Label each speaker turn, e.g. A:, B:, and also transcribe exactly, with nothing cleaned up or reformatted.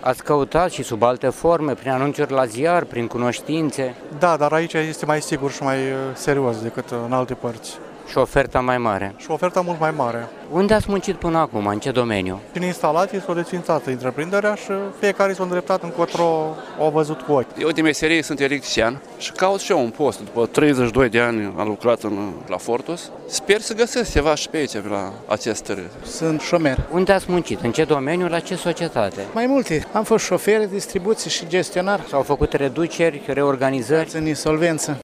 A: Ați căutat și sub alte forme, prin anunțuri la ziar, prin cunoștințe
B: Da, dar aici este mai sigur și mai uh, serios decât uh, în alte părți.
A: și oferta mai mare.
B: Și oferta mult mai mare.
A: Unde ați muncit până acum? În ce domeniu?
B: Prin instalații s-a desfințat întreprinderea și fiecare s-a îndreptat încotro au văzut cu ochi.
C: Eu de meserie sunt electrician și caut și eu un post. După treizeci și doi de ani am lucrat în, la Fortus. Sper să găsesc ceva și pe aici, pe la acest teren.
D: Sunt șomer.
A: Unde ați muncit? În ce domeniu? La ce societate?
D: Mai multe. Am fost șofer, distribuție și gestionar.
A: S-au făcut reduceri, reorganizări?
D: În insolvență.